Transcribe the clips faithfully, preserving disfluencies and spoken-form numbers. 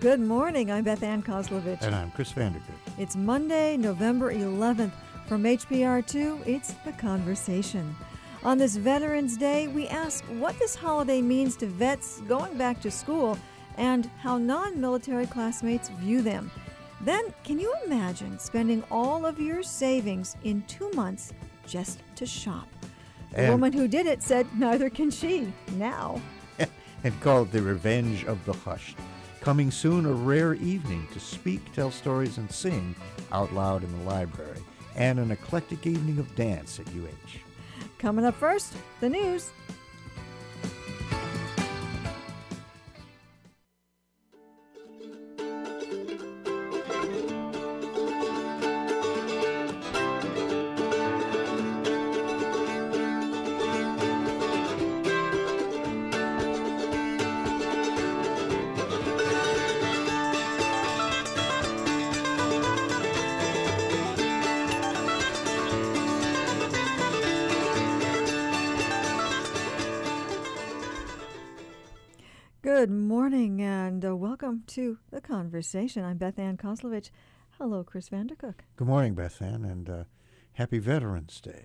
Good morning. I'm Beth Ann Kozlovich. And I'm Chris Vandergood. It's Monday, November eleventh. From H P R two, it's The Conversation. On this Veterans Day, we ask what this holiday means to vets going back to school and how non-military classmates view them. Then, can you imagine spending all of your savings in two months just to shop? The And- woman who did it said neither can she now. And called The Revenge of the Hushed. Coming soon, a rare evening to speak, tell stories, and sing out loud in the library. And an eclectic evening of dance at U H. Coming up first, the news. Good morning and uh, welcome to The Conversation. I'm Beth Ann Kozlovich. Hello, Chris Vandercook. Good morning, Beth Ann, and uh, happy Veterans Day.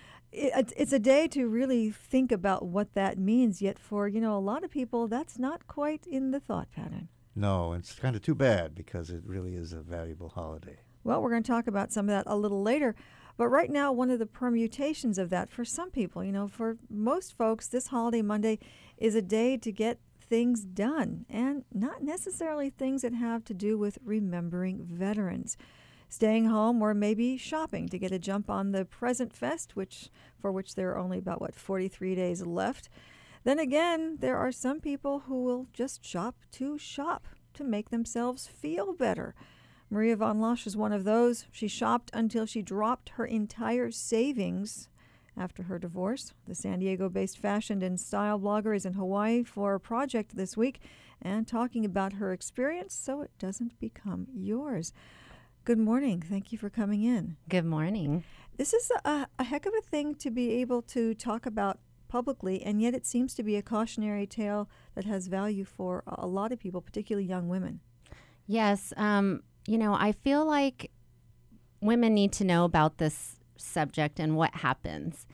It, it's a day to really think about what that means, yet for, you know, a lot of people, that's not quite in the thought pattern. No, it's kind of too bad because it really is a valuable holiday. Well, we're going to talk about some of that a little later. But right now, one of the permutations of that for some people, you know, for most folks, this holiday Monday is a day to get things done, and not necessarily things that have to do with remembering veterans. Staying home or maybe shopping to get a jump on the Present Fest, which for which there are only about, what, forty-three days left. Then again, there are some people who will just shop to shop to make themselves feel better. Maria von Losch is one of those. She shopped until she dropped her entire savings after her divorce. The San Diego-based fashion and style blogger is in Hawaii for a project this week and talking about her experience so it doesn't become yours. Good morning. Thank you for coming in. Good morning. This is a, a heck of a thing to be able to talk about publicly, and yet it seems to be a cautionary tale that has value for a lot of people, particularly young women. Yes. Um, you know, I feel like women need to know about this subject and what happens.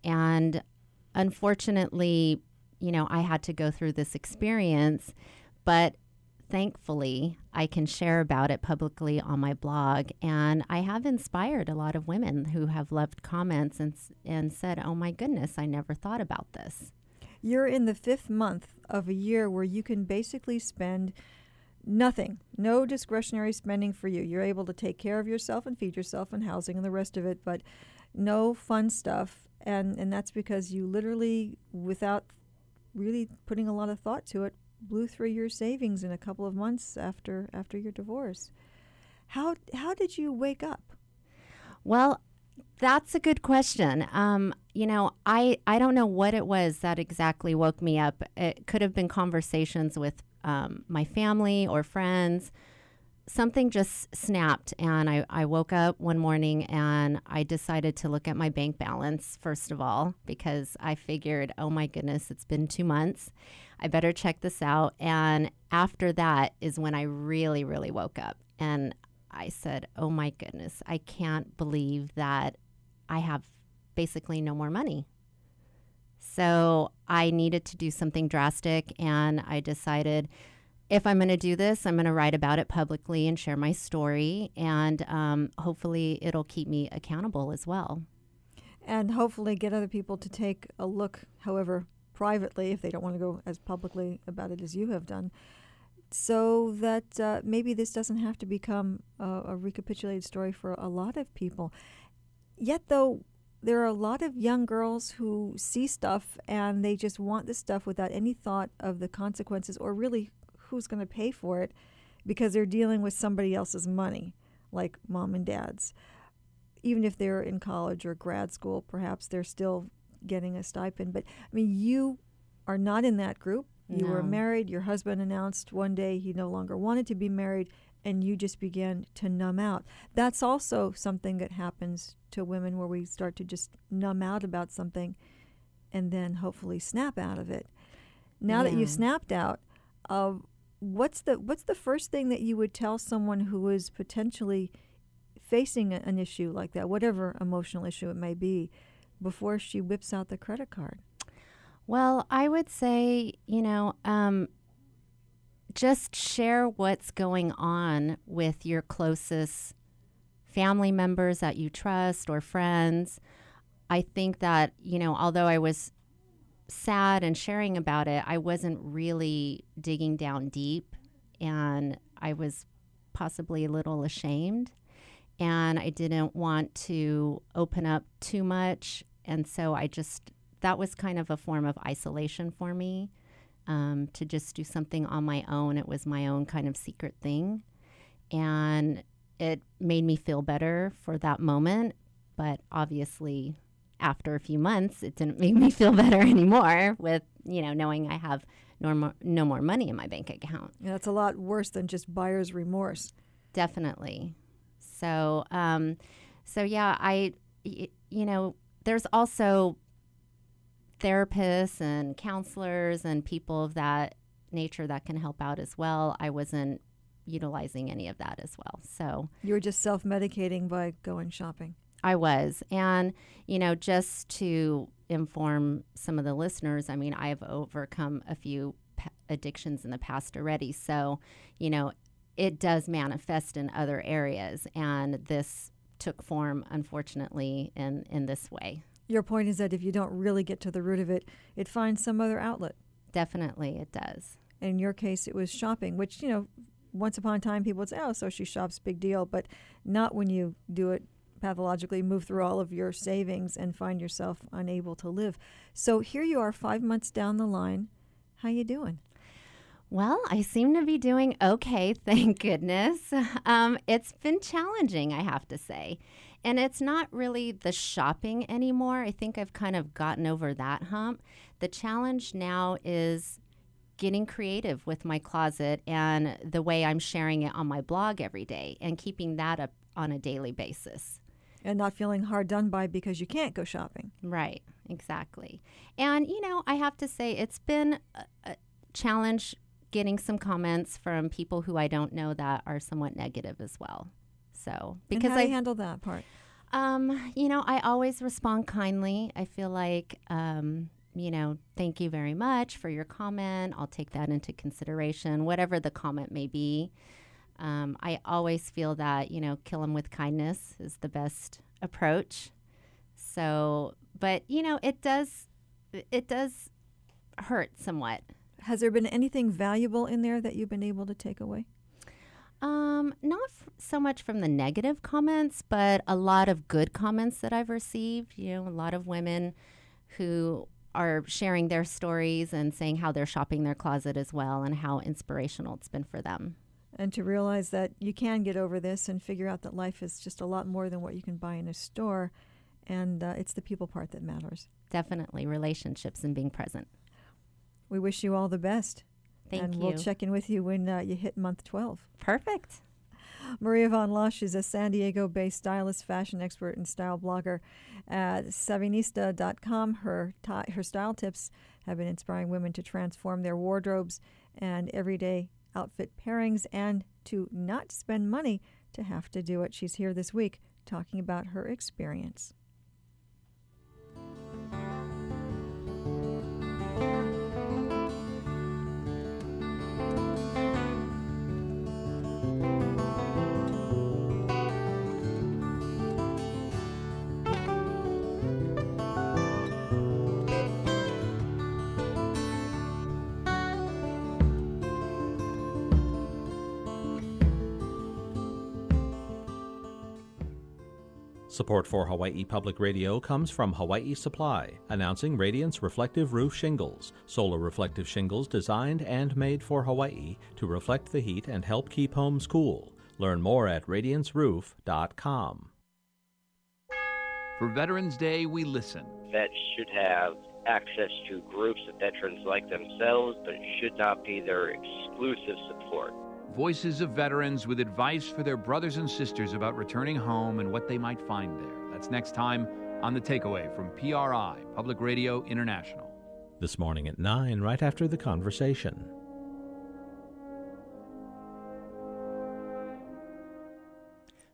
And unfortunately, you know, I had to go through this experience, but thankfully I can share about it publicly on my blog. And I have inspired a lot of women who have left comments and, and said, oh my goodness, I never thought about this. You're in the fifth month of a year where you can basically spend nothing, no discretionary spending for you. You're able to take care of yourself and feed yourself and housing and the rest of it, but no fun stuff. And, and that's because you literally, without really putting a lot of thought to it, blew through your savings in a couple of months after after your divorce. How how did you wake up? Well, that's a good question. Um, you know, I, I don't know what it was that exactly woke me up. It could have been conversations with um, my family or friends. Something just snapped, and I, I woke up one morning and I decided to look at my bank balance, first of all, because I figured, oh my goodness, it's been two months. I better check this out. And after that is when I really, really woke up. And I said, oh my goodness, I can't believe that I have basically no more money. So I needed to do something drastic, and I decided, if I'm going to do this, I'm going to write about it publicly and share my story, and um, hopefully it'll keep me accountable as well. And hopefully get other people to take a look, however, privately, if they don't want to go as publicly about it as you have done, so that uh, maybe this doesn't have to become a, a recapitulated story for a lot of people. Yet, though, there are a lot of young girls who see stuff and they just want this stuff without any thought of the consequences or really who's going to pay for it, because they're dealing with somebody else's money, like mom and dad's. Even if they're in college or grad school, perhaps they're still getting a stipend. But, I mean, you are not in that group. You No. were married. Your husband announced one day he no longer wanted to be married, and you just began to numb out. That's also something that happens to women, where we start to just numb out about something and then hopefully snap out of it. Now that Yeah. you've snapped out, uh, what's the what's the first thing that you would tell someone who is potentially facing a, an issue like that, whatever emotional issue it may be, before she whips out the credit card? Well, I would say, you know, um, just share what's going on with your closest family members that you trust or friends. I think that, you know, although I was sad and sharing about it, I wasn't really digging down deep, and I was possibly a little ashamed, and I didn't want to open up too much. And so I just, that was kind of a form of isolation for me, um, to just do something on my own. It was my own kind of secret thing, and it made me feel better for that moment. But obviously, after a few months, it didn't make me feel better anymore with, you know, knowing I have no more, no more money in my bank account. Yeah, that's a lot worse than just buyer's remorse. Definitely. So, um, so yeah, I, y- you know, there's also therapists and counselors and people of that nature that can help out as well. I wasn't utilizing any of that as well. So You were just self-medicating by going shopping. I was. And, you know, just to inform some of the listeners, I mean, I've overcome a few p- addictions in the past already. So, you know, it does manifest in other areas. And this took form, unfortunately, in, in this way. Your point is that if you don't really get to the root of it, it finds some other outlet. Definitely, it does. In your case, it was shopping, which, you know, once upon a time people would say, oh, so she shops, big deal. But not when you do it pathologically, move through all of your savings and find yourself unable to live. So here you are five months down the line. How you doing? Well, I seem to be doing okay, thank goodness. Um, it's been challenging, I have to say. And it's not really the shopping anymore. I think I've kind of gotten over that hump. The challenge now is getting creative with my closet and the way I'm sharing it on my blog every day and keeping that up on a daily basis. And not feeling hard done by because you can't go shopping. Right, exactly. And, you know, I have to say it's been a, a challenge getting some comments from people who I don't know that are somewhat negative as well. So, because and how do I you handle that part? Um, you know, I always respond kindly. I feel like, um, you know, thank you very much for your comment. I'll take that into consideration, whatever the comment may be. Um, I always feel that, you know, kill them with kindness is the best approach. So, but, you know, it does, it does hurt somewhat. Has there been anything valuable in there that you've been able to take away? Um, not f- so much from the negative comments, but a lot of good comments that I've received. You know, a lot of women who are sharing their stories and saying how they're shopping their closet as well and how inspirational it's been for them. And to realize that you can get over this and figure out that life is just a lot more than what you can buy in a store. And uh, it's the people part that matters. Definitely relationships and being present. We wish you all the best. Thank and you. we'll check in with you when uh, you hit month twelve. Perfect. Maria Von Lush is a San Diego-based stylist, fashion expert, and style blogger at Savinista dot com. Her, t- her style tips have been inspiring women to transform their wardrobes and everyday outfit pairings and to not spend money to have to do it. She's here this week talking about her experience. Support for Hawaii Public Radio comes from Hawaii Supply, announcing Radiance Reflective Roof Shingles, solar reflective shingles designed and made for Hawaii to reflect the heat and help keep homes cool. Learn more at radiance roof dot com. For Veterans Day, we listen. Vets should have access to groups of veterans like themselves, but it should not be their exclusive support. Voices of veterans with advice for their brothers and sisters about returning home and what they might find there. That's next time on The Takeaway from P R I, Public Radio International. This morning at nine, right after the conversation.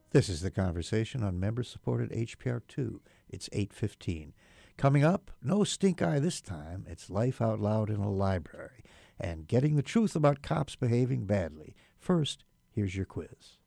This is The Conversation on member-supported H P R two. It's eight fifteen. Coming up, no stink eye this time. It's Life Out Loud in a Library and getting the truth about cops behaving badly. First, here's your quiz.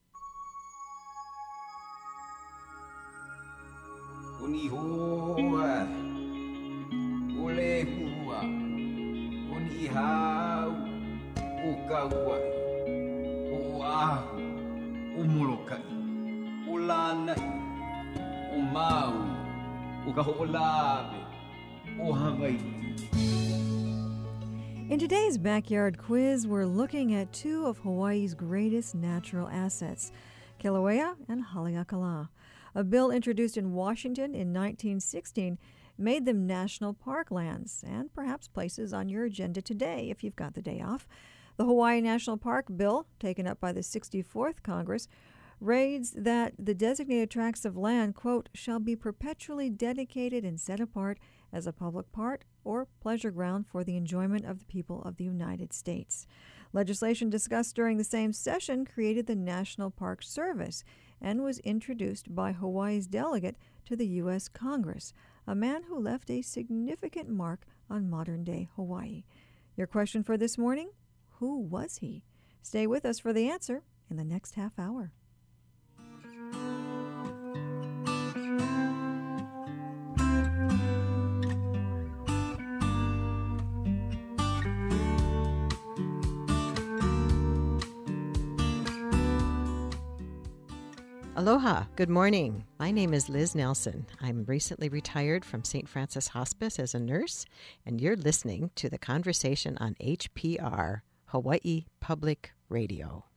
In today's Backyard Quiz, we're looking at two of Hawaii's greatest natural assets, Kilauea and Haleakala. A bill introduced in Washington in nineteen sixteen made them national park lands and perhaps places on your agenda today if you've got the day off. The Hawaii National Park Bill, taken up by the sixty-fourth Congress, reads that the designated tracts of land, quote, shall be perpetually dedicated and set apart as a public park or pleasure ground for the enjoyment of the people of the United States. Legislation discussed during the same session created the National Park Service and was introduced by Hawaii's delegate to the U S Congress, a man who left a significant mark on modern-day Hawaii. Your question for this morning? Who was he? Stay with us for the answer in the next half hour. Aloha. Good morning. My name is Liz Nelson. I'm recently retired from Saint Francis Hospice as a nurse, and you're listening to The Conversation on H P R, Hawaii Public Radio.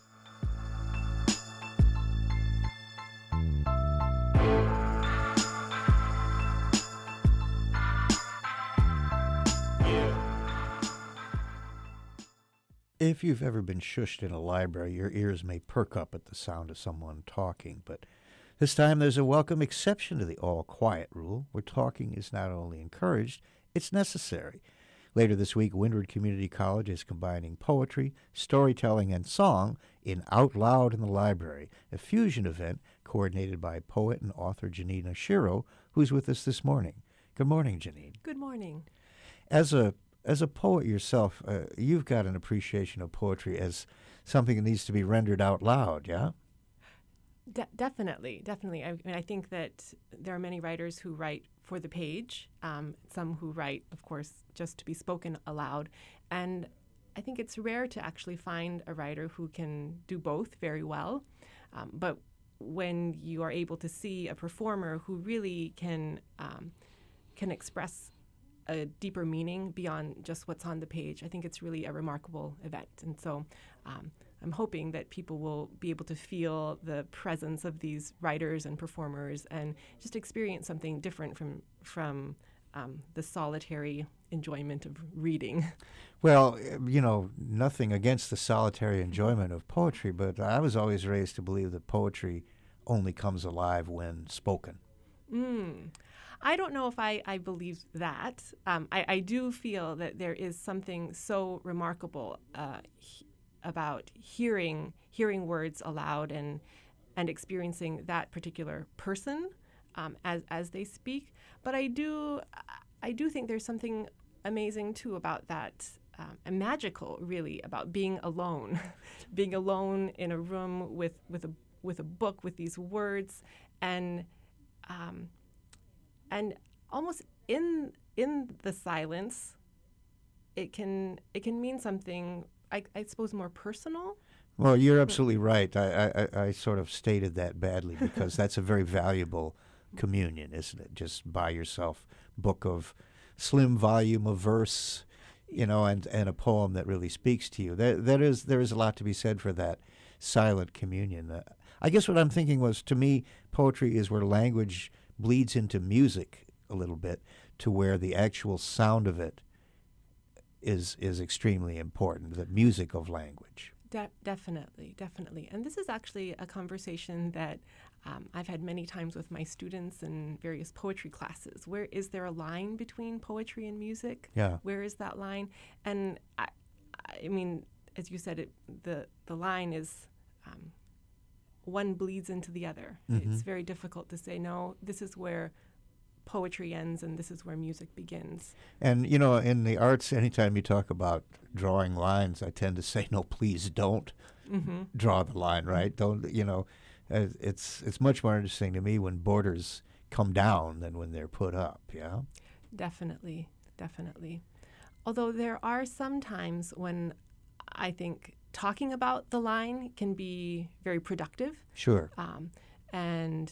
If you've ever been shushed in a library, your ears may perk up at the sound of someone talking, but this time there's a welcome exception to the all-quiet rule, where talking is not only encouraged, it's necessary. Later this week, Windward Community College is combining poetry, storytelling, and song in Out Loud in the Library, a fusion event coordinated by poet and author Janina Shiro, who's with us this morning. Good morning, Janine. Good morning. As a As a poet yourself, uh, you've got an appreciation of poetry as something that needs to be rendered out loud, yeah? De- definitely, definitely. I mean, I think that there are many writers who write for the page, um, some who write, of course, just to be spoken aloud. And I think it's rare to actually find a writer who can do both very well. Um, but when you are able to see a performer who really can um, can express a deeper meaning beyond just what's on the page, I think it's really a remarkable event. And so um, I'm hoping that people will be able to feel the presence of these writers and performers and just experience something different from from um, the solitary enjoyment of reading. Well, you know, nothing against the solitary enjoyment of poetry, but I was always raised to believe that poetry only comes alive when spoken. Mm. I don't know if I, I believe that. Um, I, I do feel that there is something so remarkable uh, he, about hearing hearing words aloud and and experiencing that particular person um, as as they speak. But I do I do think there's something amazing too about that, um, and magical really, about being alone, being alone in a room with with a with a book with these words and. Um, And almost in in the silence, it can it can mean something, I, I suppose, more personal. Well, you're absolutely right. I, I, I sort of stated that badly because that's a very valuable communion, isn't it? Just by yourself, book of slim volume of verse, you know, and, and a poem that really speaks to you. There, there is there is a lot to be said for that silent communion. Uh, I guess what I'm thinking was, to me, poetry is where language bleeds into music a little bit, to where the actual sound of it is is extremely important, the music of language. De- definitely, definitely. And this is actually a conversation that um, I've had many times with my students in various poetry classes. Where is there a line between poetry and music? Yeah. Where is that line? And I, I mean, as you said, it, the the line is um, one bleeds into the other. Mhm. It's very difficult to say, no, this is where poetry ends and this is where music begins. And, you know, in the arts, anytime you talk about drawing lines, I tend to say, no, please don't Mm-hmm. draw the line, right? Don't, you know, uh, it's it's much more interesting to me when borders come down than when they're put up, yeah? Definitely, definitely. Although there are some times when I think talking about the line can be very productive. Sure. Um, and,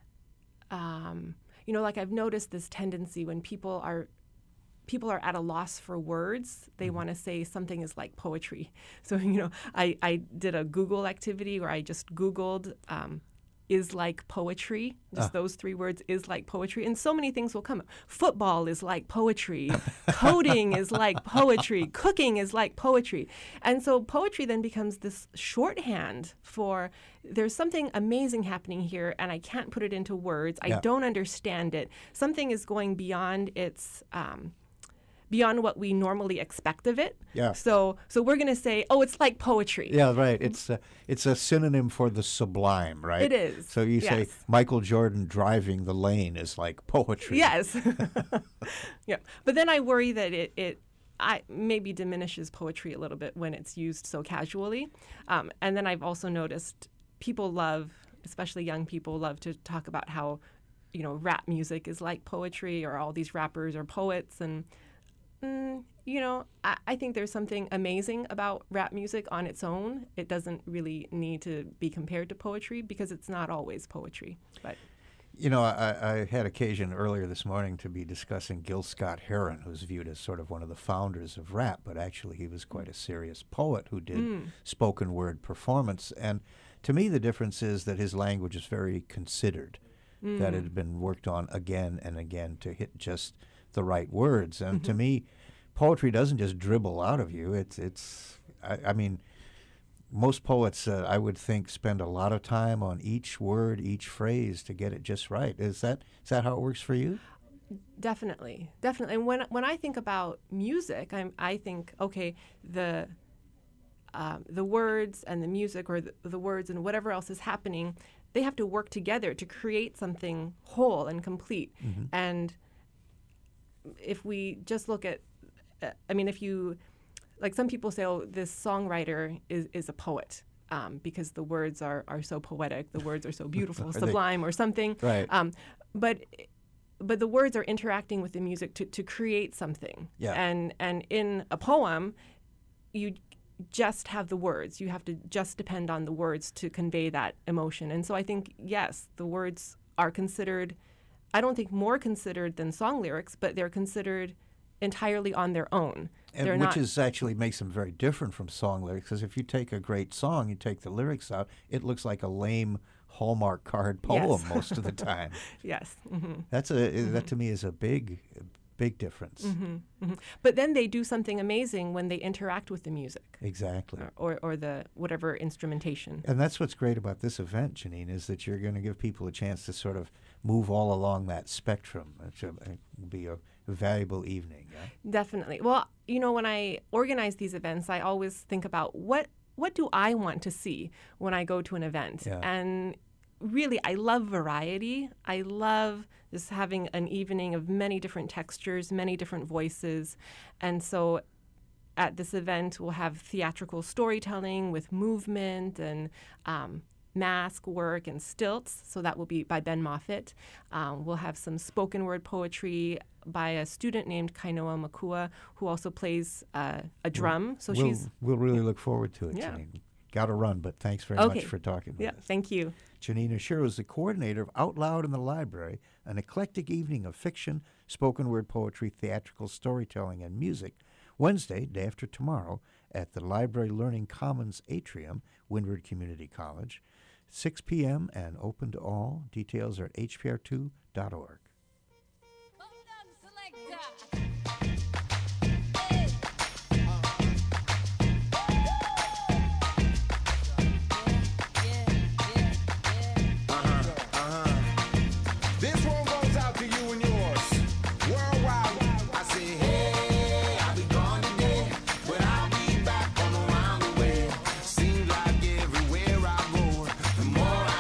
um, you know, like I've noticed this tendency when people are people are at a loss for words, they Mm-hmm. want to say something is like poetry. So, you know, I, I did a Google activity where I just Googled um, is like poetry, just Ah. those three words, is like poetry. And so many things will come up. Football is like poetry. Coding is like poetry. Cooking is like poetry. And so poetry then becomes this shorthand for there's something amazing happening here and I can't put it into words. I Yeah. don't understand it. Something is going beyond its... Um, beyond what we normally expect of it. Yeah. So so we're going to say, oh, it's like poetry. Yeah, right. It's a, it's a synonym for the sublime, right? It is. So you say Yes. Michael Jordan driving the lane is like poetry. Yes. Yeah. But then I worry that it, it I maybe diminishes poetry a little bit when it's used so casually. Um, and then I've also noticed people love, especially young people, love to talk about how, you know, rap music is like poetry or all these rappers are poets. And, mm, you know, I, I think there's something amazing about rap music on its own. It doesn't really need to be compared to poetry because it's not always poetry. But You know, I, I had occasion earlier this morning to be discussing Gil Scott-Heron, who's viewed as sort of one of the founders of rap, but actually he was quite a serious poet who did Mm. spoken word performance. And to me, the difference is that his language is very considered, that it had been worked on again and again to hit just the right words. And to me, poetry doesn't just dribble out of you. It's, it's I, I mean, most poets, uh, I would think, spend a lot of time on each word, each phrase to get it just right. Is that is that how it works for you? Definitely, definitely. And when when I think about music, I'm I think okay, the um, the words and the music, or the, the words and whatever else is happening, they have to work together to create something whole and complete. And if we just look at, uh, I mean, if you like, some people say, oh, this songwriter is is a poet. Um, because the words are, are so poetic, the words are so beautiful, Are they- sublime, or something. Right. Um, but but the words are interacting with the music to, to create something. Yeah. And and in a poem, you just have the words. You have to just depend on the words to convey that emotion. And so I think, yes, the words are considered, I don't think more considered than song lyrics, but they're considered entirely on their own. And They're which not, is actually makes them very different from song lyrics, because if you take a great song, you take the lyrics out, it looks like a lame Hallmark card poem Yes. most of the time. yes. hmm That's a that to me is a big, big difference. hmm hmm But then they do something amazing when they interact with the music Exactly. or, or the whatever instrumentation. And that's what's great about this event, Janine, is that you're going to give people a chance to sort of move all along that spectrum. It should uh, be a valuable evening. Yeah? Definitely. Well, you know, when I organize these events, I always think about what what do I want to see when I go to an event? Yeah. And really, I love variety. I love just having an evening of many different textures, many different voices. And so at this event, we'll have theatrical storytelling with movement and um, mask work and stilts. So that will be by Ben Moffitt. Um, we'll have some spoken word poetry by a student named Kainoa Makua, who also plays uh, a drum. So we'll, she's we'll really look forward to it, Yeah. Janine. Got to run, but thanks very Okay. much for talking with yeah. us. Thank you. Janine Ashiro is the coordinator of Out Loud in the Library, an eclectic evening of fiction, spoken word poetry, theatrical storytelling, and music, Wednesday, day after tomorrow, at the Library Learning Commons Atrium, Windward Community College, six p.m. and open to all. Details are at h p r two dot org. This one goes out to you and yours. Worldwide, I say, hey, I'll be gone today, but I'll be back on around the way. Seems like everywhere I go, the more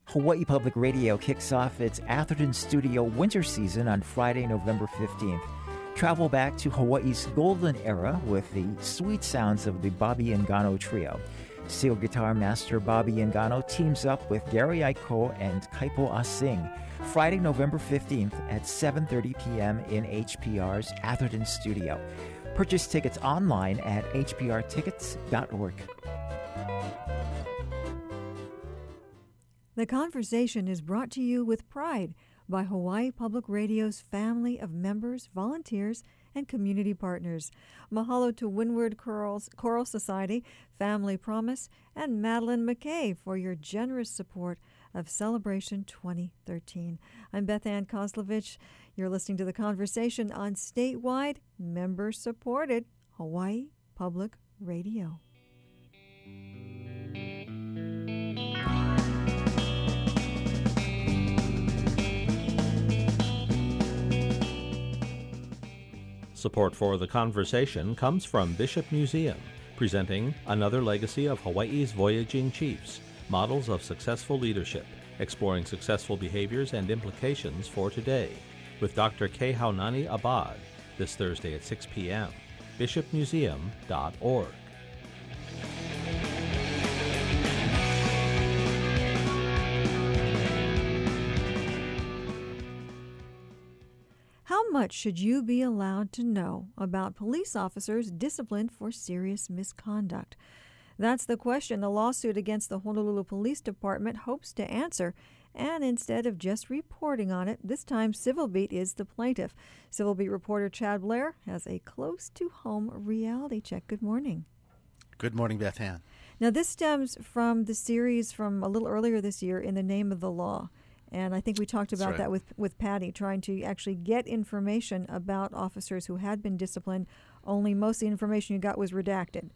Hawaii Public Radio kicks off its Atherton Studio winter season on Friday, November fifteenth. Travel back to Hawaii's golden era with the sweet sounds of the Bobby Engano Trio. Steel guitar master Bobby Engano teams up with Gary Aiko and Kaipo Asing. Friday, November fifteenth at seven thirty p.m. in H P R's Atherton Studio. Purchase tickets online at h p r tickets dot org. The conversation is brought to you with pride by Hawaii Public Radio's family of members, volunteers, and community partners. Mahalo to Windward Chorals, Choral Society, Family Promise, and Madeline McKay for your generous support of Celebration twenty thirteen. I'm Beth Ann Kozlovich. You're listening to The Conversation on statewide, member-supported Hawaii Public Radio. Support for The Conversation comes from Bishop Museum, presenting another legacy of Hawaii's voyaging chiefs, models of successful leadership, exploring successful behaviors and implications for today, with Doctor K. Haunani Abad, this Thursday at six p.m. bishop museum dot org. How much should you be allowed to know about police officers disciplined for serious misconduct? That's the question a lawsuit against the Honolulu Police Department hopes to answer. And instead of just reporting on it, this time Civil Beat is the plaintiff. Civil Beat reporter Chad Blair has a close-to-home reality check. Good morning. Good morning, Beth Ann. Now, this stems from the series from a little earlier this year, In the Name of the Law. And I think we talked about right. that with, with Patty, trying to actually get information about officers who had been disciplined, only most of the information you got was redacted.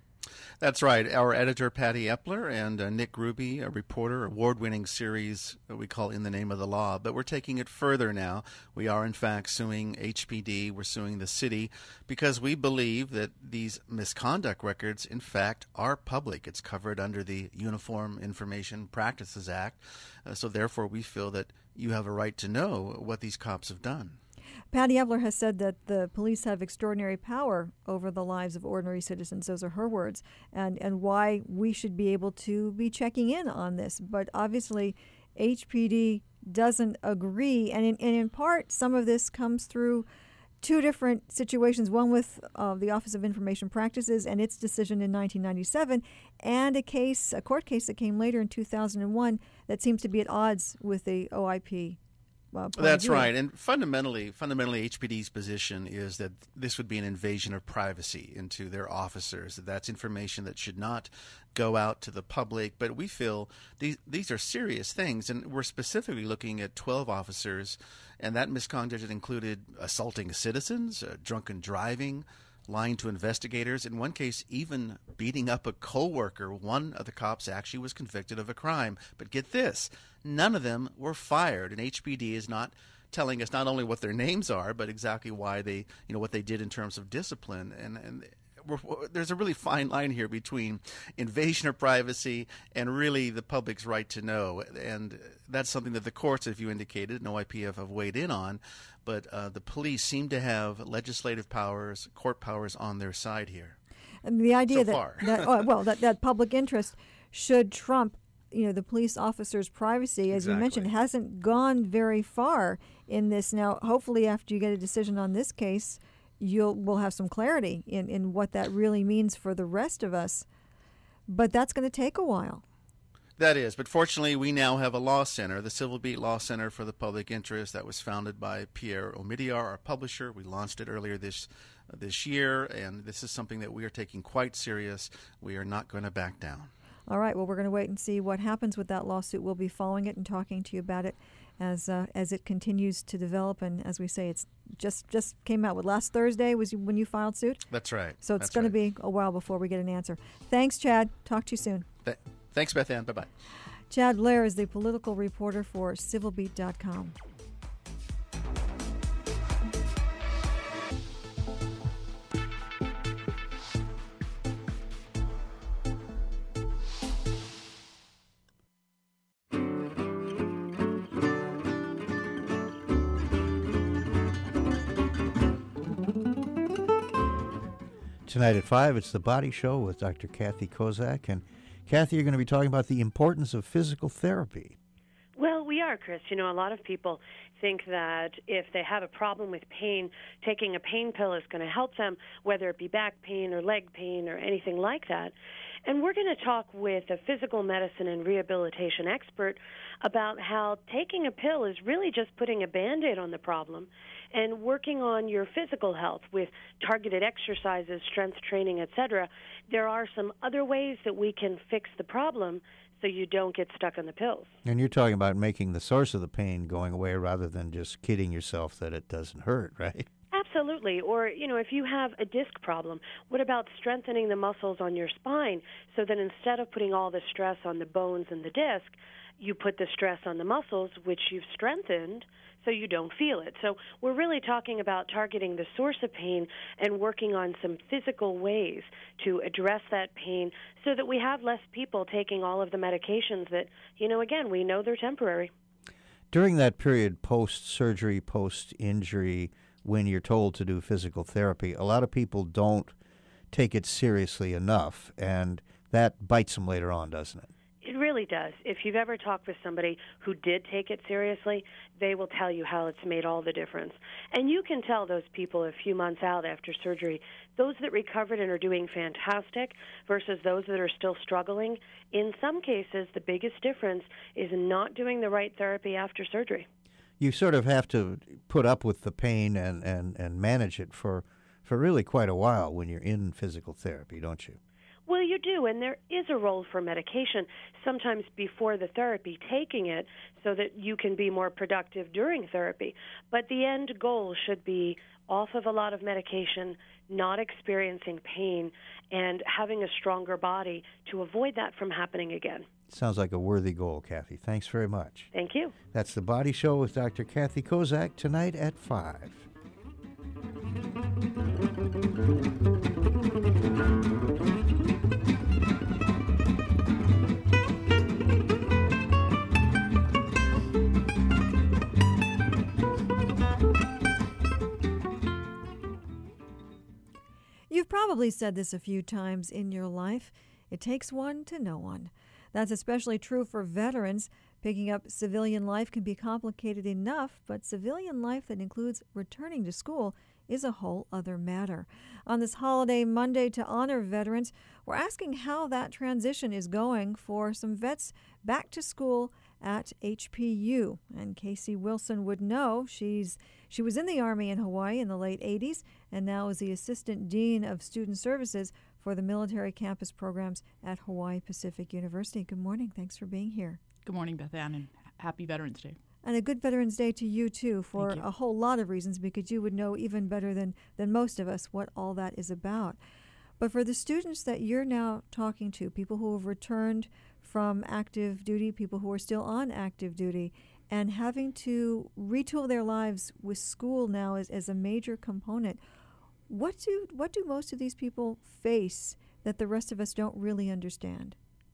That's right. Our editor, Patty Epler, and uh, Nick Ruby, a reporter, award-winning series that we call In the Name of the Law. But we're taking it further now. We are, in fact, suing H P D. We're suing the city because we believe that these misconduct records, in fact, are public. It's covered under the Uniform Information Practices Act. Uh, so, therefore, we feel that you have a right to know what these cops have done. Patty Epler has said that the police have extraordinary power over the lives of ordinary citizens. Those are her words, and, and why we should be able to be checking in on this. But obviously, H P D doesn't agree, and in, and in part, some of this comes through two different situations, one with uh, the Office of Information Practices and its decision in nineteen ninety-seven, and a case, a court case that came later in two thousand one that seems to be at odds with the O I P. Uh, That's right. And fundamentally, fundamentally, H P D's position is that this would be an invasion of privacy into their officers. That's information that should not go out to the public. But we feel these these are serious things, and we're specifically looking at twelve officers, and that misconduct included assaulting citizens, uh, drunken driving, lying to investigators, in one case even beating up a co-worker. One of the cops actually was convicted of a crime. But get this, none of them were fired, and H P D is not telling us not only what their names are, but exactly why they, you know, what they did in terms of discipline. And, and we're, there's a really fine line here between invasion of privacy and really the public's right to know. And that's something that the courts, as you indicated, and O I P F have weighed in on. But uh, the police seem to have legislative powers, court powers on their side here. And the idea so that, far. that oh, well, that, that public interest should trump, you know, the police officer's privacy, as exactly. you mentioned, hasn't gone very far in this. Now, hopefully, after you get a decision on this case, you'll we'll have some clarity in, in what that really means for the rest of us. But that's going to take a while. That is, but fortunately we now have a law center, the Civil Beat Law Center for the Public Interest, that was founded by Pierre Omidyar, our publisher. We launched it earlier this uh, this year, and this is something that we are taking quite serious. We are not going to back down. All right, well, we're going to wait and see what happens with that lawsuit. We'll be following it and talking to you about it as uh, as it continues to develop. And as we say, it's just just came out. With last Thursday was when you filed suit? That's right. So it's That's going right. to be a while before we get an answer. Thanks, Chad. Talk to you soon. Th- thanks, Beth Ann. Bye-bye. Chad Blair is the political reporter for civil beat dot com. Tonight at five, it's The Body Show with Doctor Kathy Kozak. And Kathy, you're going to be talking about the importance of physical therapy. Well, we are, Chris. You know, a lot of people think that if they have a problem with pain, taking a pain pill is going to help them, whether it be back pain or leg pain or anything like that. And we're going to talk with a physical medicine and rehabilitation expert about how taking a pill is really just putting a Band-Aid on the problem, and working on your physical health with targeted exercises, strength training, et cetera. There are some other ways that we can fix the problem so you don't get stuck on the pills. And you're talking about making the source of the pain going away rather than just kidding yourself that it doesn't hurt, right? Absolutely. Or, you know, if you have a disc problem, what about strengthening the muscles on your spine so that instead of putting all the stress on the bones and the disc, you put the stress on the muscles, which you've strengthened, so you don't feel it. So we're really talking about targeting the source of pain and working on some physical ways to address that pain so that we have less people taking all of the medications that, you know, again, we know they're temporary. During that period, post-surgery, post-injury, when you're told to do physical therapy, a lot of people don't take it seriously enough, and that bites them later on, doesn't it? It really does. If you've ever talked with somebody who did take it seriously, they will tell you how it's made all the difference. And you can tell those people a few months out after surgery, those that recovered and are doing fantastic versus those that are still struggling. In some cases, the biggest difference is not doing the right therapy after surgery. You sort of have to put up with the pain and, and, and manage it for, for really quite a while when you're in physical therapy, don't you? Well, you do, and there is a role for medication, sometimes before the therapy, taking it so that you can be more productive during therapy. But the end goal should be off of a lot of medication, not experiencing pain, and having a stronger body to avoid that from happening again. Sounds like a worthy goal, Kathy. Thanks very much. Thank you. That's The Body Show with Doctor Kathy Kozak tonight at five. You've probably said this a few times in your life. It takes one to know one. That's especially true for veterans. Picking up civilian life can be complicated enough, but civilian life that includes returning to school is a whole other matter. On this holiday Monday to honor veterans, we're asking how that transition is going for some vets back to school at H P U. And Casey Wilson would know. She's she was in the Army in Hawaii in the late eighties and now is the Assistant Dean of Student Services for the Military Campus Programs at Hawaii Pacific University. Good morning. Thanks for being here. Good morning, Beth Ann, and happy Veterans Day. And a good Veterans Day to you, too, for you. a whole lot of reasons, because you would know even better than, than most of us what all that is about. But for the students that you're now talking to, people who have returned from active duty, people who are still on active duty, and having to retool their lives with school now as, as a major component, what do what do most of these people face that the rest of us don't really understand?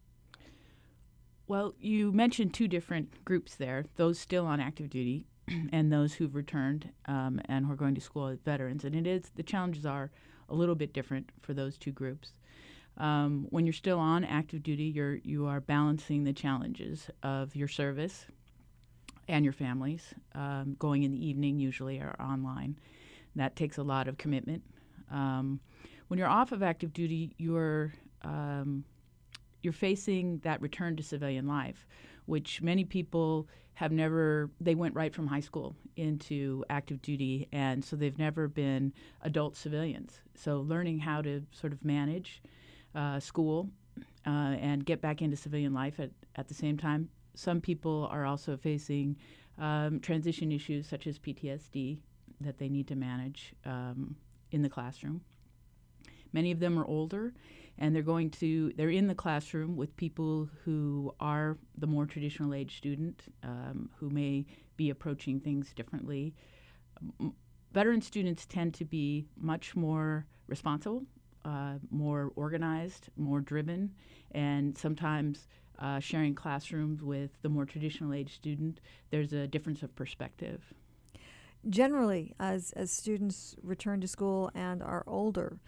Well, you mentioned two different groups there, those still on active duty and those who've returned um, and who are going to school as veterans. And it is, the challenges are a little bit different for those two groups. Um, when you're still on active duty, you're, you are balancing the challenges of your service and your families, um, going in the evening usually or online. That takes a lot of commitment. Um, when you're off of active duty, you're um, you're facing that return to civilian life, which many people have never, they went right from high school into active duty, and so they've never been adult civilians. So learning how to sort of manage uh, school uh, and get back into civilian life at, at the same time. Some people are also facing um, transition issues such as P T S D that they need to manage um, in the classroom. Many of them are older, and they're going to, they're in the classroom with people who are the more traditional age student, um, who may be approaching things differently. Um, veteran students tend to be much more responsible, uh, more organized, more driven, and sometimes uh, sharing classrooms with the more traditional age student, there's a difference of perspective. Generally, as, as students return to school and are older,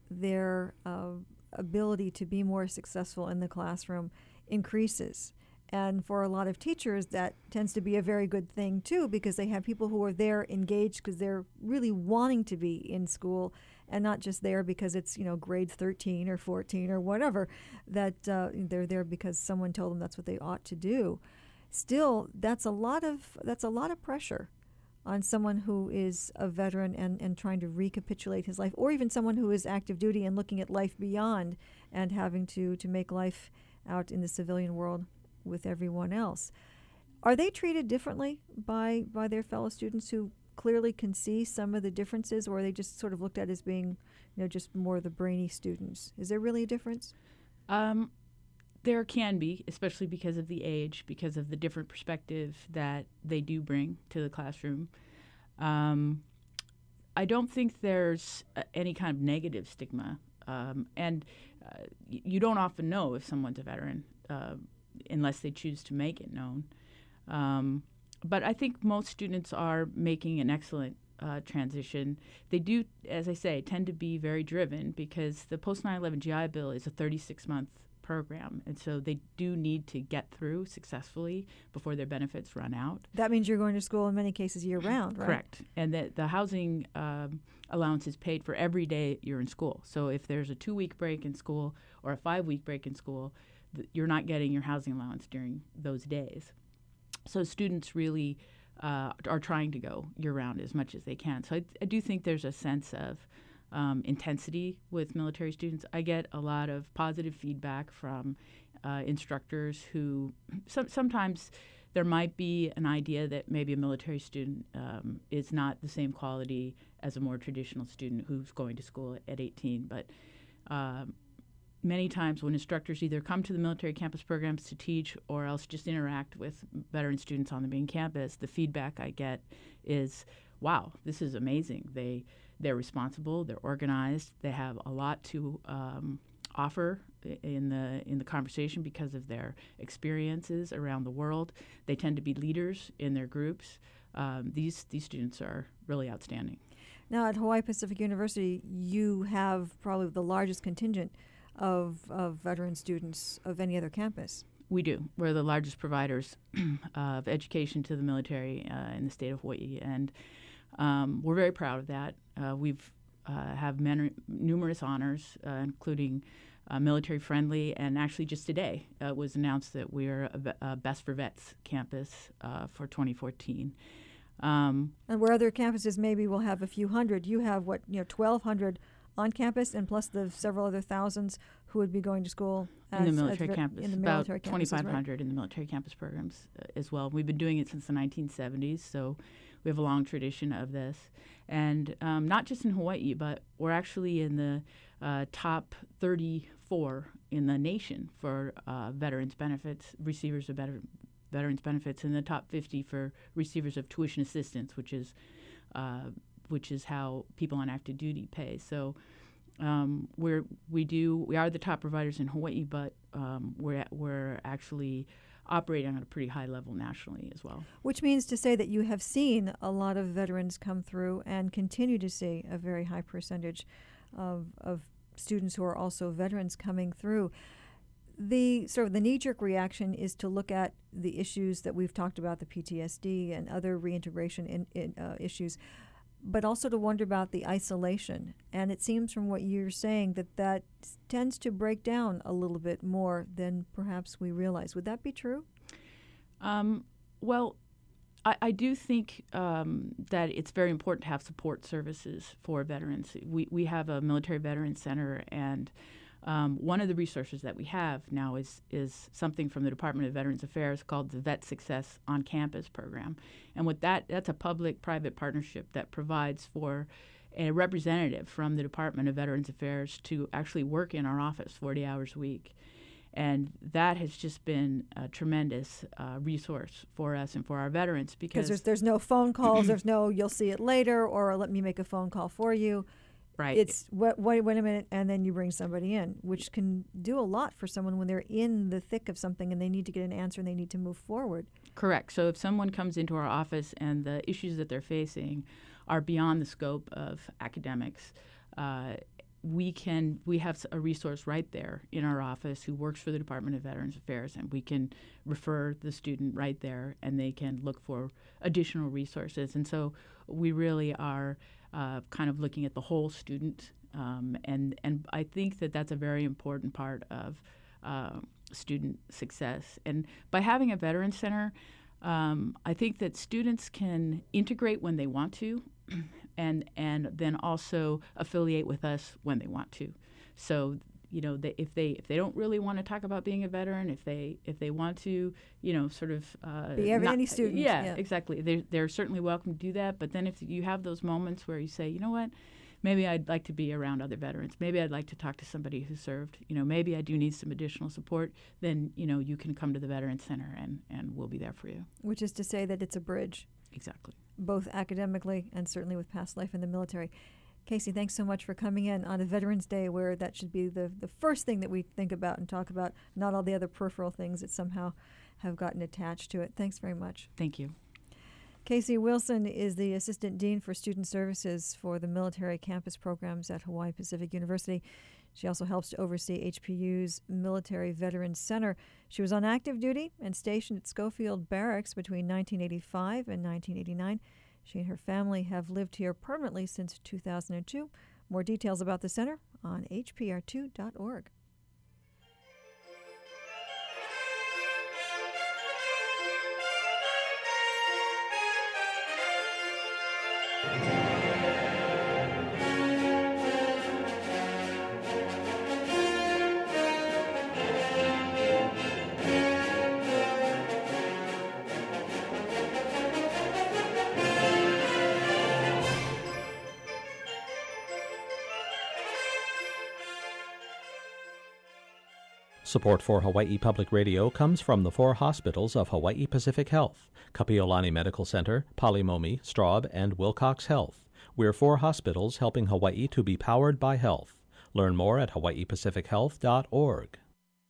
their uh, ability to be more successful in the classroom increases. And for a lot of teachers, that tends to be a very good thing, too, because they have people who are there engaged because they're really wanting to be in school and not just there because it's, you know, grade thirteen or fourteen or whatever, that uh, they're there because someone told them that's what they ought to do. Still, that's a lot of that's a lot of pressure on someone who is a veteran and, and trying to recapitulate his life, or even someone who is active duty and looking at life beyond and having to, to make life out in the civilian world with everyone else. Are they treated differently by by their fellow students who clearly can see some of the differences, or are they just sort of looked at as being, you know, just more the brainy students? Is there really a difference? Um, there can be, especially because of the age, because of the different perspective that they do bring to the classroom. Um, I don't think there's uh, any kind of negative stigma, um, and uh, y- you don't often know if someone's a veteran uh, unless they choose to make it known. Um, but I think most students are making an excellent uh, transition. They do, as I say, tend to be very driven because the post nine eleven G I Bill is a thirty-six month program, and so they do need to get through successfully before their benefits run out. That means you're going to school in many cases year-round, right? Correct. And that the housing um, allowance is paid for every day you're in school. So if there's a two-week break in school or a five-week break in school, th- you're not getting your housing allowance during those days. So students really uh, are trying to go year-round as much as they can. So I, I do think there's a sense of um, intensity with military students. I get a lot of positive feedback from uh, instructors who some, sometimes there might be an idea that maybe a military student um, is not the same quality as a more traditional student who's going to school at eighteen. But um, many times when instructors either come to the military campus programs to teach or else just interact with veteran students on the main campus, the feedback I get is, wow, this is amazing. They, they're responsible, they're organized, they have a lot to um, offer in the in the conversation because of their experiences around the world. They tend to be leaders in their groups. Um, these, these students are really outstanding. Now, at Hawaii Pacific University, you have probably the largest contingent of, of veteran students of any other campus. We do. We're the largest providers of education to the military uh, in the state of Hawaii, and um, we're very proud of that. Uh, we've uh, have many, numerous honors, uh, including uh, military friendly, and actually just today uh, it was announced that we're a, a Best for Vets campus uh, for twenty fourteen. Um, and where other campuses maybe will have a few hundred, you have what, you know, twelve hundred on campus, and plus the several other thousands who would be going to school as, in the military campus. In the about military twenty-five hundred right? in the military campus programs uh, as well. We've been doing it since the nineteen seventies, so we have a long tradition of this. And um, not just in Hawaii, but we're actually in the uh, top thirty-four in the nation for uh, veterans benefits, receivers of veter- veterans benefits, and the top fifty for receivers of tuition assistance, which is uh, which is how people on active duty pay. So um, we're we do we are the top providers in Hawaii, but um, we're we're actually operating at a pretty high level nationally as well. Which means to say that you have seen a lot of veterans come through and continue to see a very high percentage of of students who are also veterans coming through. The sort of the knee-jerk reaction is to look at the issues that we've talked about, the P T S D and other reintegration in, in, uh, issues, but also to wonder about the isolation. And it seems from what you're saying that that tends to break down a little bit more than perhaps we realize. Would that be true? Um, well, I, I do think um, that it's very important to have support services for veterans. We, we have a military veterans center, and Um, one of the resources that we have now is is something from the Department of Veterans Affairs called the Vet Success on Campus program. And with that, that's a public-private partnership that provides for a representative from the Department of Veterans Affairs to actually work in our office forty hours a week. And that has just been a tremendous uh, resource for us and for our veterans because there's, there's no phone calls, there's no you'll see it later, or let me make a phone call for you. Right. It's wait, wait, wait a minute, and then you bring somebody in, which can do a lot for someone when they're in the thick of something and they need to get an answer and they need to move forward. Correct. So if someone comes into our office and the issues that they're facing are beyond the scope of academics, uh, we can we have a resource right there in our office who works for the Department of Veterans Affairs, and we can refer the student right there, and they can look for additional resources. And so we really are uh, kind of looking at the whole student, um, and and I think that that's a very important part of uh, student success. And by having a Veterans Center, um, I think that students can integrate when they want to. And and then also affiliate with us when they want to. So you know, they, if they if they don't really want to talk about being a veteran, if they if they want to, you know, sort of uh, be every, any student. Yeah, yeah, exactly. They're they're certainly welcome to do that. But then if you have those moments where you say, you know what, maybe I'd like to be around other veterans. Maybe I'd like to talk to somebody who served. You know, maybe I do need some additional support. Then you know, you can come to the Veterans Center, and and we'll be there for you. Which is to say that it's a bridge. Exactly. Both academically and certainly with past life in the military. Casey, thanks so much for coming in on a Veterans Day where that should be the, the first thing that we think about and talk about, not all the other peripheral things that somehow have gotten attached to it. Thanks very much. Thank you. Casey Wilson is the Assistant Dean for Student Services for the Military Campus Programs at Hawaii Pacific University. She also helps to oversee H P U's Military Veterans Center. She was on active duty and stationed at Schofield Barracks between nineteen eighty-five and nineteen eighty-nine. She and her family have lived here permanently since two thousand two. More details about the center on H P R two dot org. Support for Hawaii Public Radio comes from the four hospitals of Hawaii Pacific Health, Kapiolani Medical Center, Palimomi, Straub, and Wilcox Health. We're four hospitals helping Hawaii to be powered by health. Learn more at hawaii pacific health dot org.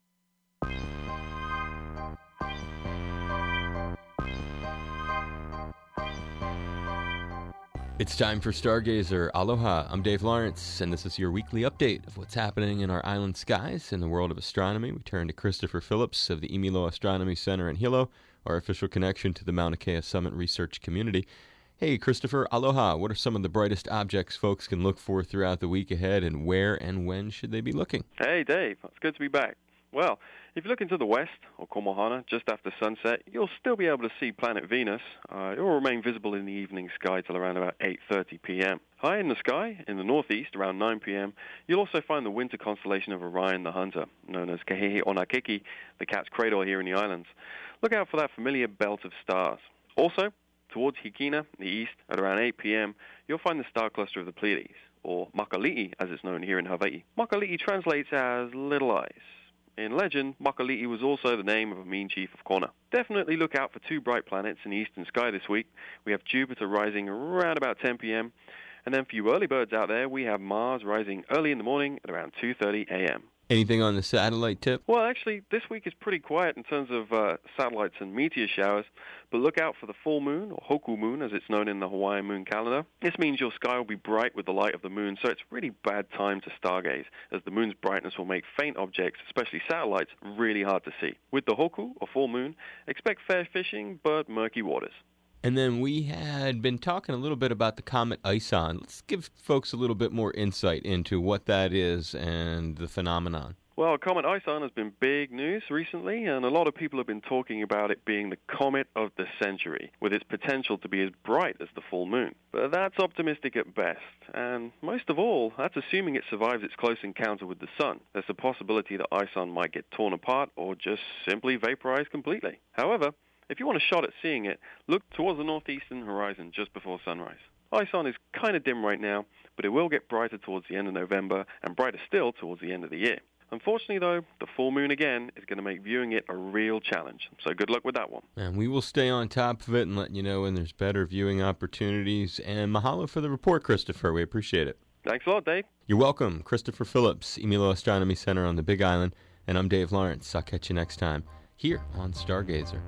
It's time for Stargazer. Aloha, I'm Dave Lawrence, and this is your weekly update of what's happening in our island skies in the world of astronomy. We turn to Christopher Phillips of the Imilo Astronomy Center in Hilo, our official connection to the Mauna Kea Summit research community. Hey, Christopher, aloha. What are some of the brightest objects folks can look for throughout the week ahead, and where and when should they be looking? Hey, Dave. It's good to be back. Well, if you look into the west, or Komohana, just after sunset, you'll still be able to see planet Venus. Uh, it will remain visible in the evening sky till around about eight thirty p.m. High in the sky, in the northeast, around nine p.m., you'll also find the winter constellation of Orion the Hunter, known as Kehehe Onakeki, the cat's cradle here in the islands. Look out for that familiar belt of stars. Also, towards Hikina, in the east, at around eight p.m., you'll find the star cluster of the Pleiades, or Makali'i, as it's known here in Hawaii. Makali'i translates as little eyes. In legend, Makali'i was also the name of a mean chief of Kona. Definitely look out for two bright planets in the eastern sky this week. We have Jupiter rising around about ten p.m., and then for you early birds out there, we have Mars rising early in the morning at around two thirty a.m. Anything on the satellite tip? Well, actually, this week is pretty quiet in terms of uh, satellites and meteor showers, but look out for the full moon, or Hoku moon, as it's known in the Hawaiian moon calendar. This means your sky will be bright with the light of the moon, so it's a really bad time to stargaze, as the moon's brightness will make faint objects, especially satellites, really hard to see. With the Hoku, or full moon, expect fair fishing, but murky waters. And then we had been talking a little bit about the comet Ison. Let's give folks a little bit more insight into what that is and the phenomenon. Well, Comet Ison has been big news recently, and a lot of people have been talking about it being the comet of the century, with its potential to be as bright as the full moon. But that's optimistic at best, and most of all, that's assuming it survives its close encounter with the sun. There's a possibility that Ison might get torn apart or just simply vaporize completely. However, if you want a shot at seeing it, look towards the northeastern horizon just before sunrise. Ison is kind of dim right now, but it will get brighter towards the end of November and brighter still towards the end of the year. Unfortunately, though, the full moon again is going to make viewing it a real challenge, so good luck with that one. And we will stay on top of it and let you know when there's better viewing opportunities. And mahalo for the report, Christopher. We appreciate it. Thanks a lot, Dave. You're welcome. Christopher Phillips, Imilo Astronomy Center on the Big Island. And I'm Dave Lawrence. I'll catch you next time here on Stargazer.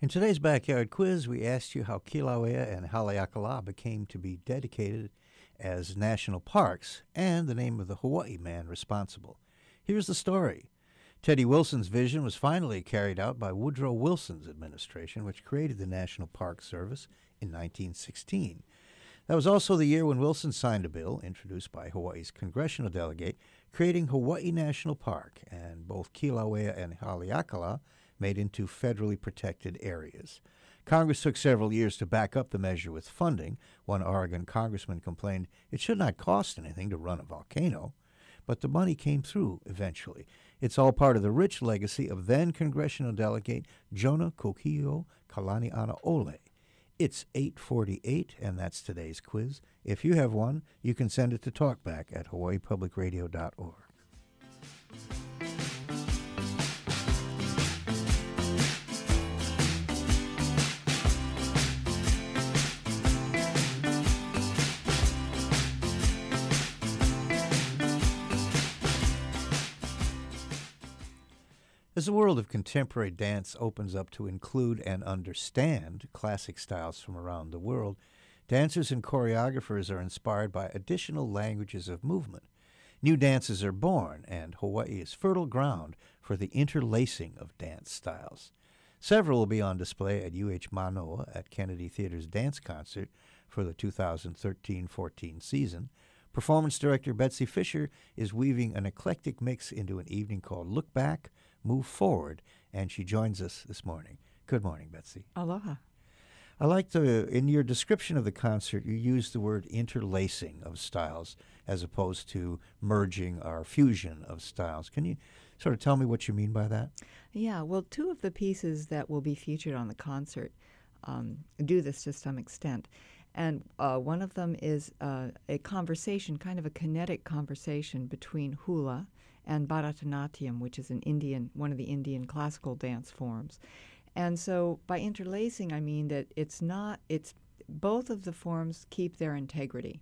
In today's Backyard Quiz, we asked you how Kilauea and Haleakala came to be dedicated as national parks and the name of the Hawaii man responsible. Here's the story. Teddy Wilson's vision was finally carried out by Woodrow Wilson's administration, which created the National Park Service in nineteen sixteen. That was also the year when Wilson signed a bill, introduced by Hawaii's congressional delegate, creating Hawaii National Park, and both Kilauea and Haleakala made into federally protected areas. Congress took several years to back up the measure with funding. One Oregon congressman complained it should not cost anything to run a volcano. But the money came through eventually. It's all part of the rich legacy of then congressional delegate Jonah Kokio Kalani'ana Ole. It's eight forty-eight, and that's today's quiz. If you have one, you can send it to talkback at hawaii public radio dot org. As the world of contemporary dance opens up to include and understand classic styles from around the world, dancers and choreographers are inspired by additional languages of movement. New dances are born, and Hawaii is fertile ground for the interlacing of dance styles. Several will be on display at U H Manoa at Kennedy Theater's dance concert for the two thousand thirteen fourteen season. Performance director Betsy Fisher is weaving an eclectic mix into an evening called Look Back, Move Forward, and she joins us this morning. Good morning, Betsy. Aloha. I like the, in your description of the concert, you used the word interlacing of styles as opposed to merging or fusion of styles. Can you sort of tell me what you mean by that? Yeah, well, two of the pieces that will be featured on the concert um, do this to some extent. And uh, one of them is uh, a conversation, kind of a kinetic conversation between hula and Bharatanatyam, which is an Indian, one of the Indian classical dance forms. And so by interlacing, I mean that it's not, it's both of the forms keep their integrity.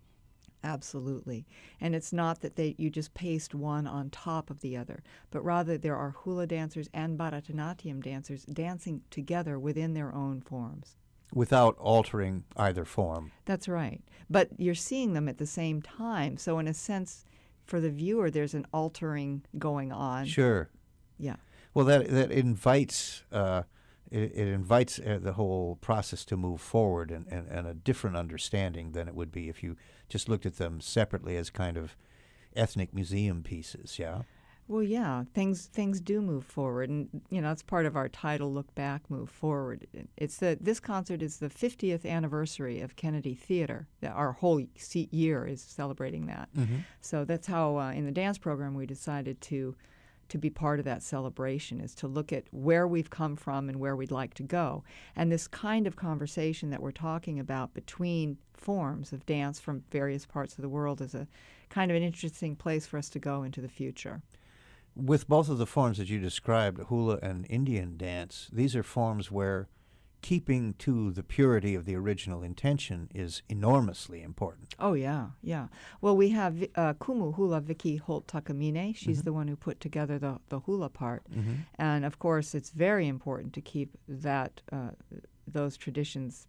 Absolutely. And it's not that they you just paste one on top of the other, but rather there are hula dancers and Bharatanatyam dancers dancing together within their own forms. Without altering either form. That's right. But you're seeing them at the same time. So in a sense, for the viewer, there's an altering going on. Sure. Yeah. Well, that that invites uh, it, it invites uh, the whole process to move forward and, and, and a different understanding than it would be if you just looked at them separately as kind of ethnic museum pieces. Yeah. Well, yeah, things things do move forward, and you know that's part of our title, Look Back, Move Forward. It's the this concert is the fiftieth anniversary of Kennedy Theater. Our whole year is celebrating that. Mm-hmm. So that's how uh, in the dance program we decided to to be part of that celebration, is to look at where we've come from and where we'd like to go. And this kind of conversation that we're talking about between forms of dance from various parts of the world is a kind of an interesting place for us to go into the future. With both of the forms that you described, hula and Indian dance, these are forms where keeping to the purity of the original intention is enormously important. Oh, yeah, yeah. Well, we have uh, Kumu Hula Vicky Holt Takamine. She's Mhm. the one who put together the, the hula part. Mhm. And, of course, it's very important to keep that uh, those traditions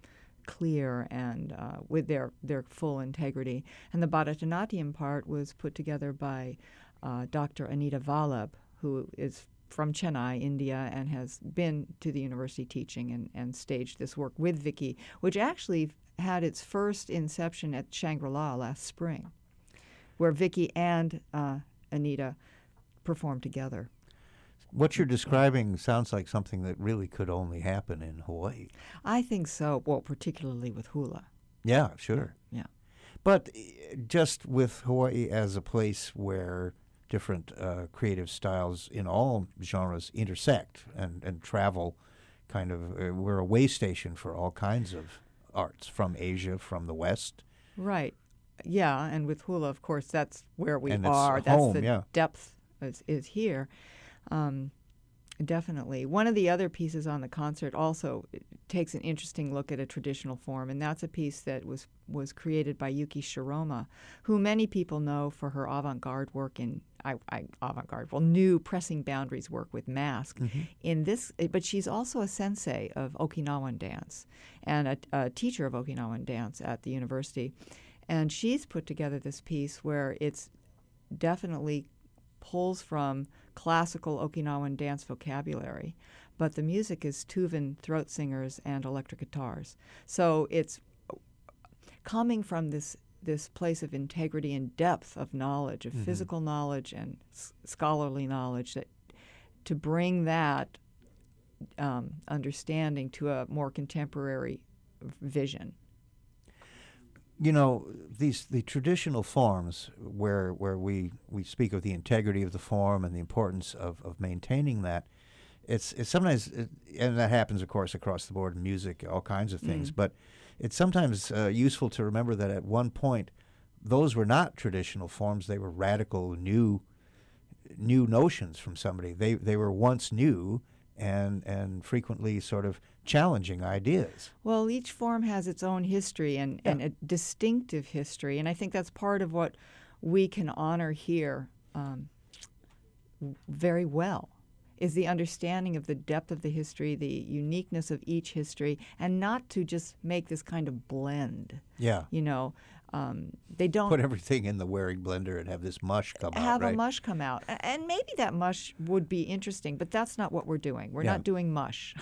clear and uh, with their, their full integrity. And the Bharatanatyam part was put together by uh, Doctor Anita Vallabh, who is from Chennai, India, and has been to the university teaching and, and staged this work with Vicky, which actually had its first inception at Shangri-La last spring, where Vicky and uh, Anita performed together. What you're describing sounds like something that really could only happen in Hawaii. I think so, well, particularly with hula. Yeah, sure. Yeah. But uh, just with Hawaii as a place where different uh, creative styles in all genres intersect and, and travel, kind of, uh, we're a way station for all kinds of arts from Asia, from the West. Right. Yeah, and with hula, of course, that's where we And it's are. home, That's the yeah. depth is, is here. Um, Definitely. One of the other pieces on the concert also takes an interesting look at a traditional form, and that's a piece that was, was created by Yuki Shiroma, who many people know for her avant-garde work in I, I, avant-garde, well, new pressing boundaries work with mask. Mm-hmm. In this, but she's also a sensei of Okinawan dance and a, a teacher of Okinawan dance at the university, and she's put together this piece where it's definitely pulls from classical Okinawan dance vocabulary, but the music is Tuvan throat singers and electric guitars. So it's coming from this this place of integrity and depth of knowledge, of mm-hmm. physical knowledge and s- scholarly knowledge, that to bring that um, understanding to a more contemporary vision. You know, these the traditional forms where where we, we speak of the integrity of the form and the importance of, of maintaining that, it's it's sometimes, it, and that happens, of course, across the board in music, all kinds of things, mm. but it's sometimes uh, useful to remember that at one point, those were not traditional forms. They were radical, new new notions from somebody. They they were once new and and frequently sort of challenging ideas. Well, each form has its own history and, yeah. and a distinctive history, and I think that's part of what we can honor here um, very well, is the understanding of the depth of the history, the uniqueness of each history, and not to just make this kind of blend. Yeah. You know, um, they don't put everything in the Waring blender and have this mush come out, have right? a mush come out. And maybe that mush would be interesting, but that's not what we're doing. We're yeah. not doing mush.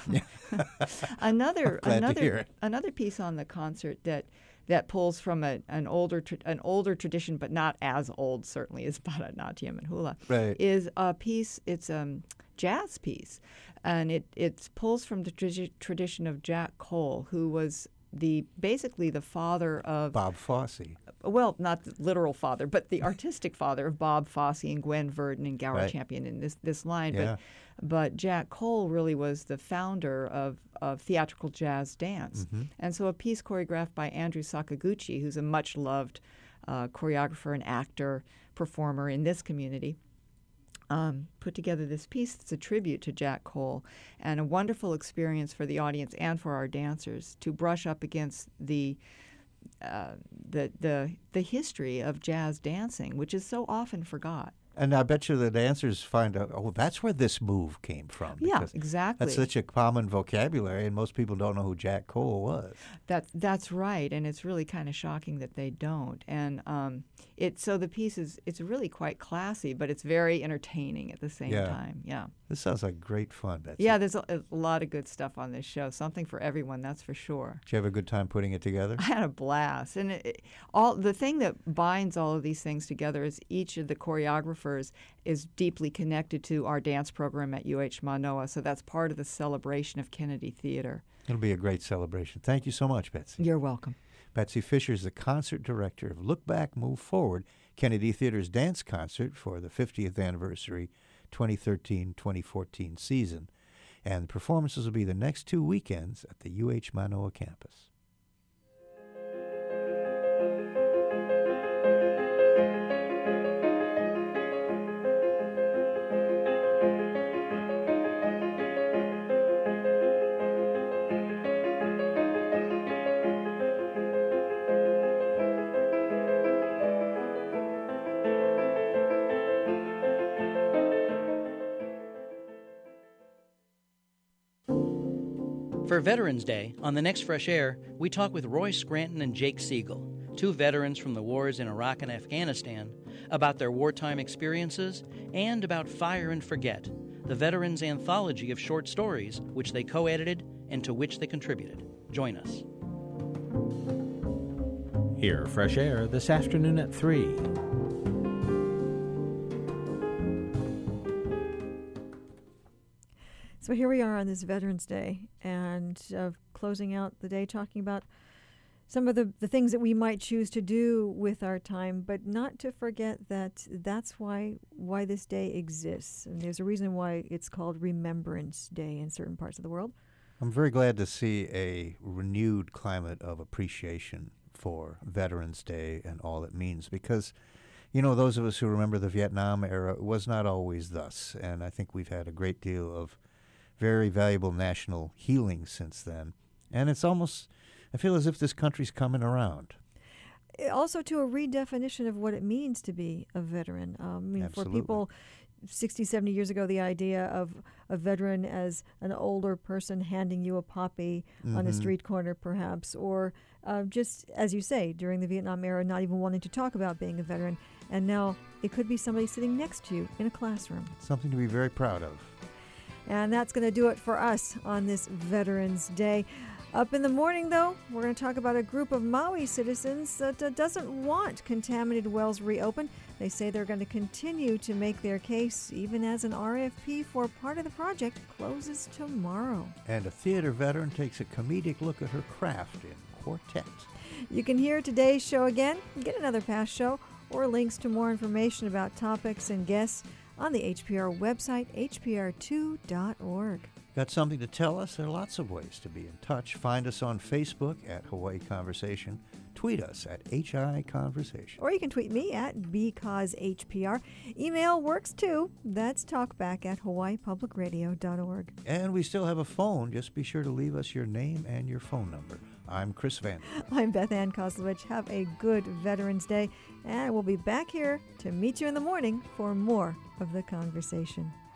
another I'm glad another to hear it. another piece on the concert that that pulls from a, an older tra- an older tradition, but not as old certainly as Bharatanatyam and hula, right. is a piece. It's um jazz piece, and it it pulls from the tra- tradition of Jack Cole, who was the basically the father of Bob Fosse. Well, not the literal father, but the artistic father of Bob Fosse and Gwen Verdon and Gower right. Champion in this this line. Yeah. But but Jack Cole really was the founder of, of theatrical jazz dance, mm-hmm. and so a piece choreographed by Andrew Sakaguchi, who's a much loved uh, choreographer and actor performer in this community. Um, put together this piece that's a tribute to Jack Cole, and a wonderful experience for the audience and for our dancers to brush up against the uh, the the the history of jazz dancing, which is so often forgot. And I bet you the dancers find out, oh, that's where this move came from. Yeah, exactly. That's such a common vocabulary, and most people don't know who Jack Cole was. That that's right, and it's really kind of shocking that they don't. And um, it so the piece is it's really quite classy, but it's very entertaining at the same yeah. time. Yeah. This sounds like great fun, Betsy. Yeah, there's a, a lot of good stuff on this show. Something for everyone, that's for sure. Did you have a good time putting it together? I had a blast, and it, it, all the thing that binds all of these things together is each of the choreographers is deeply connected to our dance program at U H Manoa. So that's part of the celebration of Kennedy Theater. It'll be a great celebration. Thank you so much, Betsy. You're welcome. Betsy Fisher is the concert director of Look Back, Move Forward, Kennedy Theater's dance concert for the fiftieth anniversary twenty thirteen twenty fourteen season. And performances will be the next two weekends at the U H Manoa campus. For Veterans Day, on the next Fresh Air, we talk with Roy Scranton and Jake Siegel, two veterans from the wars in Iraq and Afghanistan, about their wartime experiences and about Fire and Forget, the Veterans Anthology of short stories which they co-edited and to which they contributed. Join us. Hear Fresh Air this afternoon at three. So here we are on this Veterans Day, and uh, closing out the day talking about some of the, the things that we might choose to do with our time, but not to forget that that's why why this day exists. And there's a reason why it's called Remembrance Day in certain parts of the world. I'm very glad to see a renewed climate of appreciation for Veterans Day and all it means, because, you know, those of us who remember the Vietnam era, it was not always thus, and I think we've had a great deal of very valuable national healing since then. And it's almost, I feel as if this country's coming around. Also to a redefinition of what it means to be a veteran. Um, I mean, Absolutely. for people sixty, seventy years ago, the idea of a veteran as an older person handing you a poppy on a Mhm. street corner, perhaps, or uh, just, as you say, during the Vietnam era, not even wanting to talk about being a veteran. And now it could be somebody sitting next to you in a classroom. Something to be very proud of. And that's going to do it for us on this Veterans Day. Up in the morning, though, we're going to talk about a group of Maui citizens that uh, doesn't want contaminated wells reopened. They say they're going to continue to make their case even as an R F P for part of the project closes tomorrow. And a theater veteran takes a comedic look at her craft in quartet. You can hear today's show again, get another past show, or links to more information about topics and guests on the H P R website, H P R two dot org. Got something to tell us? There are lots of ways to be in touch. Find us on Facebook at Hawaii Conversation. Tweet us at H I Conversation. Or you can tweet me at because H P R. Email works too. That's talkback at hawaii public radio dot org. And we still have a phone. Just be sure to leave us your name and your phone number. I'm Chris Van. I'm Beth Ann Kozlovich. Have a good Veterans Day, and we'll be back here to meet you in the morning for more of the conversation.